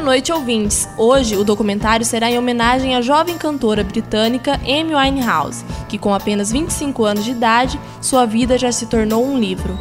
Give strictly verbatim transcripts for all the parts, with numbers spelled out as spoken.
Boa noite, ouvintes! Hoje o documentário será em homenagem à jovem cantora britânica Amy Winehouse, que com apenas vinte e cinco anos de idade, sua vida já se tornou um livro.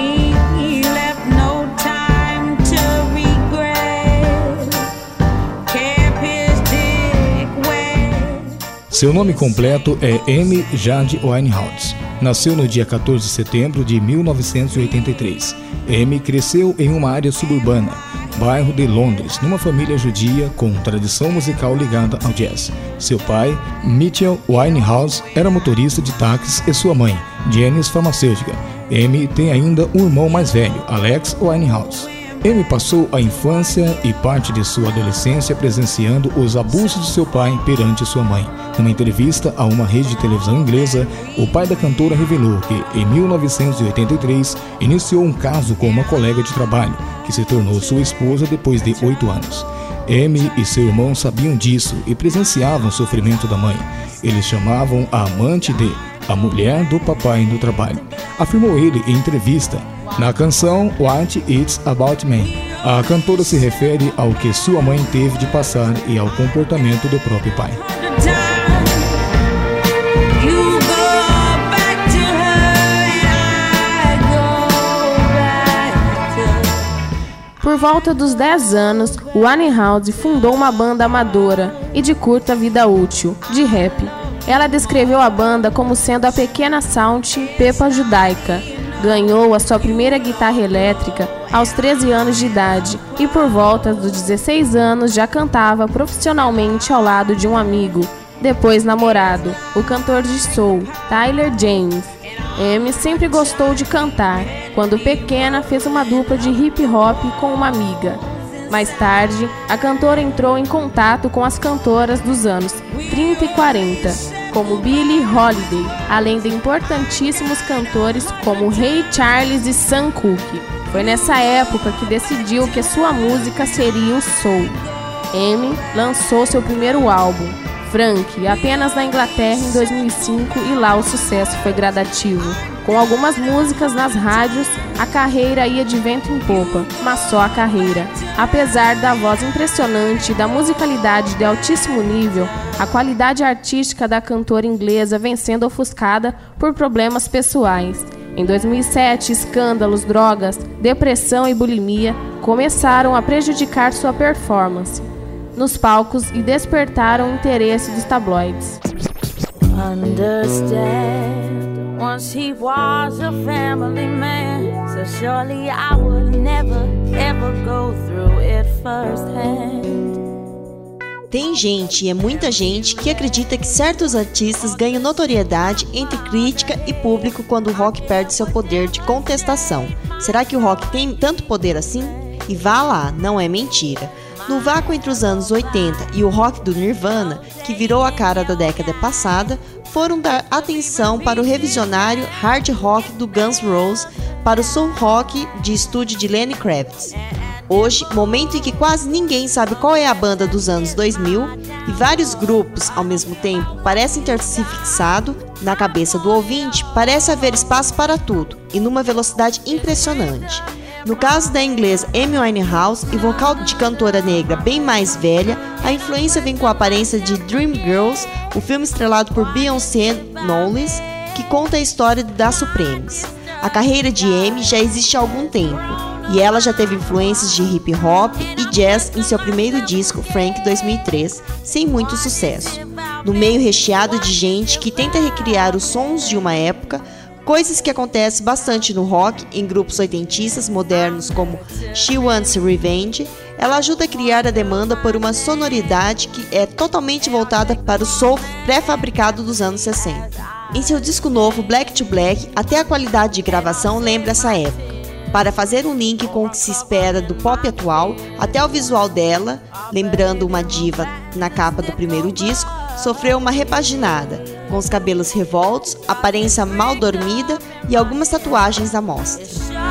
Seu nome completo é Amy Jade Winehouse. Nasceu no dia quatorze de setembro de mil novecentos e oitenta e três. Amy cresceu em uma área suburbana, bairro de Londres, numa família judia com tradição musical ligada ao jazz. Seu pai, Mitchell Winehouse, era motorista de táxis e sua mãe, Janice, farmacêutica. Amy tem ainda um irmão mais velho, Alex Winehouse. Amy passou a infância e parte de sua adolescência presenciando os abusos de seu pai perante sua mãe. Numa entrevista a uma rede de televisão inglesa, o pai da cantora revelou que, em mil novecentos e oitenta e três, iniciou um caso com uma colega de trabalho, que se tornou sua esposa depois de oito anos. Amy e seu irmão sabiam disso e presenciavam o sofrimento da mãe. Eles chamavam a amante de a mulher do papai no trabalho, afirmou ele em entrevista. Na canção What It's About Me, a cantora se refere ao que sua mãe teve de passar e ao comportamento do próprio pai. Por volta dos dez anos, Winehouse fundou uma banda amadora e de curta vida útil, de rap. Ela descreveu a banda como sendo a pequena Saint Peppa judaica. Ganhou a sua primeira guitarra elétrica aos treze anos de idade e por volta dos dezesseis anos já cantava profissionalmente ao lado de um amigo, depois namorado, o cantor de soul, Tyler James. Amy sempre gostou de cantar. Quando pequena, fez uma dupla de hip hop com uma amiga. Mais tarde, a cantora entrou em contato com as cantoras dos anos trinta e quarenta, como Billie Holiday, além de importantíssimos cantores como Ray Charles e Sam Cooke. Foi nessa época que decidiu que sua música seria o soul. Amy lançou seu primeiro álbum, Frank, apenas na Inglaterra em dois mil e cinco, e lá o sucesso foi gradativo. Com algumas músicas nas rádios, a carreira ia de vento em popa, mas só a carreira. Apesar da voz impressionante e da musicalidade de altíssimo nível, a qualidade artística da cantora inglesa vem sendo ofuscada por problemas pessoais. Em dois mil e sete, escândalos, drogas, depressão e bulimia começaram a prejudicar sua performance nos palcos e despertaram o interesse dos tabloides. Understand, once he was a family man, so surely I would never, ever go through it firsthand. Tem gente, e é muita gente, que acredita que certos artistas ganham notoriedade entre crítica e público quando o rock perde seu poder de contestação. Será que o rock tem tanto poder assim? E vá lá, não é mentira. No vácuo entre os anos oitenta e o rock do Nirvana, que virou a cara da década passada, foram dar atenção para o revisionário hard rock do Guns N' Roses, para o soul rock de estúdio de Lenny Kravitz. Hoje, momento em que quase ninguém sabe qual é a banda dos anos dois mil e vários grupos, ao mesmo tempo, parecem ter se fixado na cabeça do ouvinte, parece haver espaço para tudo e numa velocidade impressionante. No caso da inglesa Amy Winehouse e vocal de cantora negra bem mais velha, a influência vem com a aparência de Dreamgirls, o filme estrelado por Beyoncé Knowles, que conta a história das Supremes. A carreira de Amy já existe há algum tempo, e ela já teve influências de hip hop e jazz em seu primeiro disco, Frank, dois mil e três, sem muito sucesso. No meio recheado de gente que tenta recriar os sons de uma época, coisas que acontecem bastante no rock, em grupos oitentistas modernos como She Wants Revenge, ela ajuda a criar a demanda por uma sonoridade que é totalmente voltada para o soul pré-fabricado dos anos sessenta. Em seu disco novo, Black to Black, até a qualidade de gravação lembra essa época. Para fazer um link com o que se espera do pop atual, até o visual dela, lembrando uma diva na capa do primeiro disco, sofreu uma repaginada, com os cabelos revoltos, aparência mal dormida e algumas tatuagens à mostra.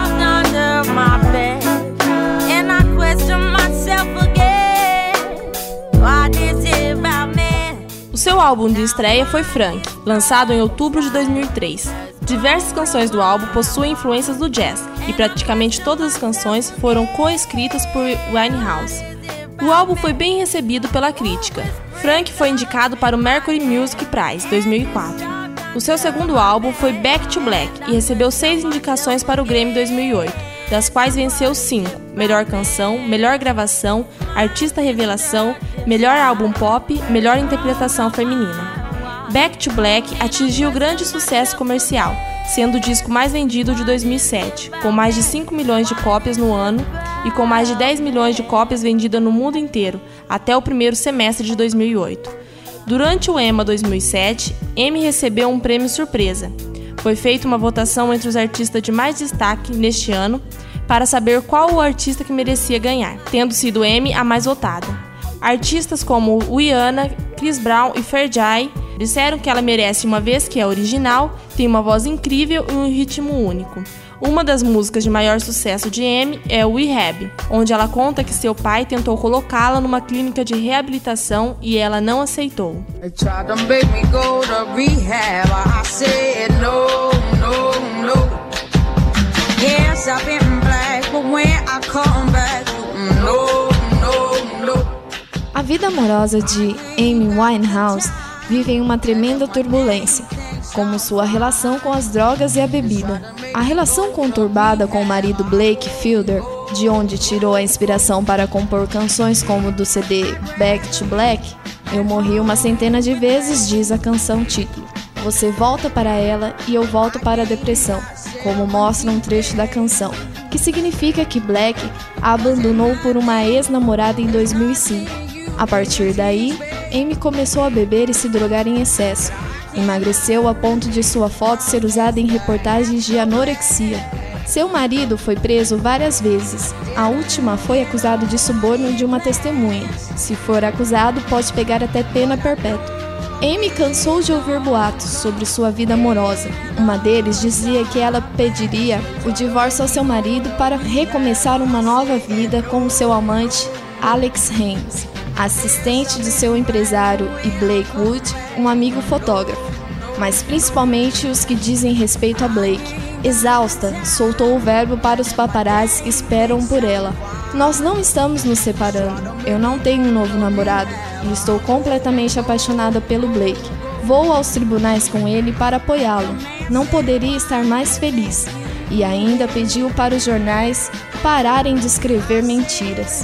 O seu álbum de estreia foi Frank, lançado em outubro de dois mil e três. Diversas canções do álbum possuem influências do jazz, e praticamente todas as canções foram co-escritas por Winehouse. O álbum foi bem recebido pela crítica. Frank foi indicado para o Mercury Music Prize dois mil e quatro. O seu segundo álbum foi Back to Black e recebeu seis indicações para o Grammy dois mil e oito, das quais venceu cinco: Melhor Canção, Melhor Gravação, Artista Revelação, Melhor Álbum Pop, Melhor Interpretação Feminina. Back to Black atingiu grande sucesso comercial, sendo o disco mais vendido de dois mil e sete, com mais de cinco milhões de cópias no ano e com mais de dez milhões de cópias vendidas no mundo inteiro, até o primeiro semestre de dois mil e oito. Durante o EMA dois mil e sete, Amy recebeu um prêmio surpresa. Foi feita uma votação entre os artistas de mais destaque neste ano para saber qual o artista que merecia ganhar, tendo sido Amy a mais votada. Artistas como Rihanna, Chris Brown e Fergie disseram que ela merece, uma vez que é original, tem uma voz incrível e um ritmo único. Uma das músicas de maior sucesso de Amy é o Rehab, onde ela conta que seu pai tentou colocá-la numa clínica de reabilitação e ela não aceitou. A vida amorosa de Amy Winehouse vive em uma tremenda turbulência, como sua relação com as drogas e a bebida. A relação conturbada com o marido Blake Fielder, de onde tirou a inspiração para compor canções como do C D Back to Black, Eu morri uma centena de vezes, diz a canção título. Você volta para ela e eu volto para a depressão, como mostra um trecho da canção, que significa que Black a abandonou por uma ex-namorada em dois mil e cinco. A partir daí, Amy começou a beber e se drogar em excesso. Emagreceu a ponto de sua foto ser usada em reportagens de anorexia. Seu marido foi preso várias vezes. A última foi acusado de suborno de uma testemunha. Se for acusado, pode pegar até pena perpétua. Amy cansou de ouvir boatos sobre sua vida amorosa. Uma deles dizia que ela pediria o divórcio ao seu marido para recomeçar uma nova vida com o seu amante, Alex Haynes, assistente de seu empresário, e Blake Wood, um amigo fotógrafo. Mas principalmente os que dizem respeito a Blake. Exausta, soltou o verbo para os paparazzis que esperam por ela. Nós não estamos nos separando. Eu não tenho um novo namorado e estou completamente apaixonada pelo Blake. Vou aos tribunais com ele para apoiá-lo. Não poderia estar mais feliz. E ainda pediu para os jornais pararem de escrever mentiras.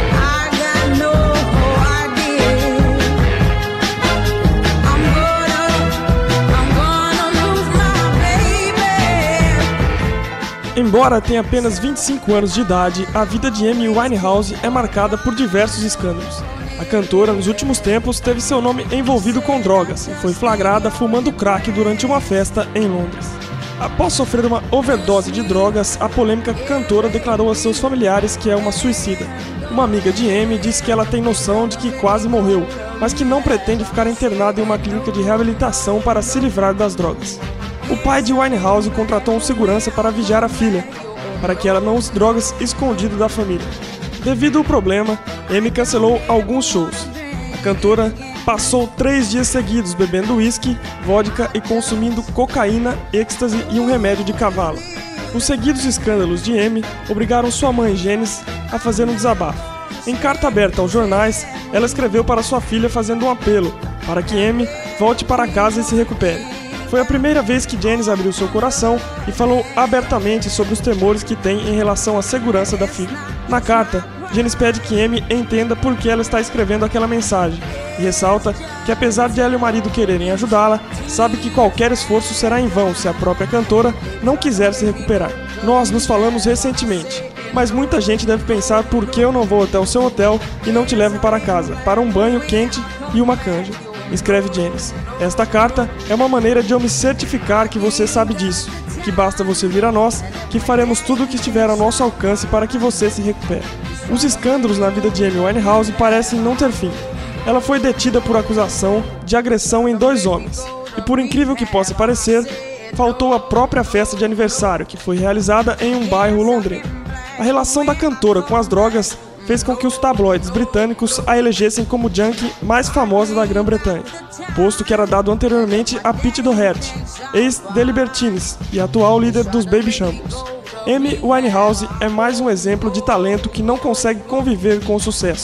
Embora tenha apenas vinte e cinco anos de idade, a vida de Amy Winehouse é marcada por diversos escândalos. A cantora, nos últimos tempos, teve seu nome envolvido com drogas e foi flagrada fumando crack durante uma festa em Londres. Após sofrer uma overdose de drogas, a polêmica cantora declarou a seus familiares que é uma suicida. Uma amiga de Amy disse que ela tem noção de que quase morreu, mas que não pretende ficar internada em uma clínica de reabilitação para se livrar das drogas. O pai de Winehouse contratou um segurança para vigiar a filha, para que ela não use drogas escondido da família. Devido ao problema, Amy cancelou alguns shows. A cantora passou três dias seguidos bebendo uísque, vodka e consumindo cocaína, êxtase e um remédio de cavalo. Os seguidos escândalos de Amy obrigaram sua mãe, Janice, a fazer um desabafo. Em carta aberta aos jornais, ela escreveu para sua filha fazendo um apelo para que Amy volte para casa e se recupere. Foi a primeira vez que Janice abriu seu coração e falou abertamente sobre os temores que tem em relação à segurança da filha. Na carta, Janice pede que Amy entenda por que ela está escrevendo aquela mensagem e ressalta que, apesar de ela e o marido quererem ajudá-la, sabe que qualquer esforço será em vão se a própria cantora não quiser se recuperar. Nós nos falamos recentemente, mas muita gente deve pensar por que eu não vou até o seu hotel e não te levo para casa, para um banho quente e uma canja. Escreve Janice. Esta carta é uma maneira de eu me certificar que você sabe disso, que basta você vir a nós, que faremos tudo o que estiver ao nosso alcance para que você se recupere. Os escândalos na vida de Amy Winehouse parecem não ter fim. Ela foi detida por acusação de agressão em dois homens, e por incrível que possa parecer, faltou a própria festa de aniversário, que foi realizada em um bairro londrino. A relação da cantora com as drogas fez com que os tabloides britânicos a elegessem como junkie mais famosa da Grã-Bretanha, posto que era dado anteriormente a Pete Doherty, ex-The Libertines e atual líder dos Baby Shambles. Amy Winehouse é mais um exemplo de talento que não consegue conviver com o sucesso,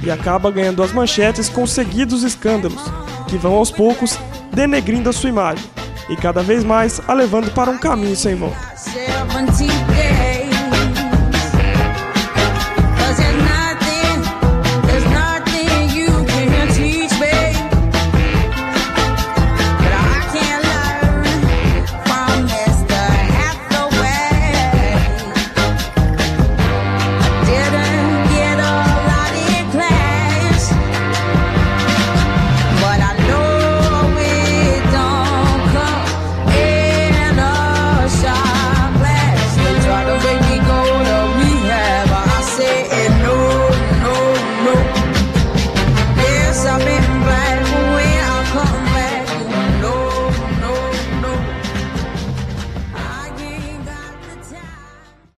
e acaba ganhando as manchetes com seguidos escândalos, que vão aos poucos denegrindo a sua imagem e cada vez mais a levando para um caminho sem volta.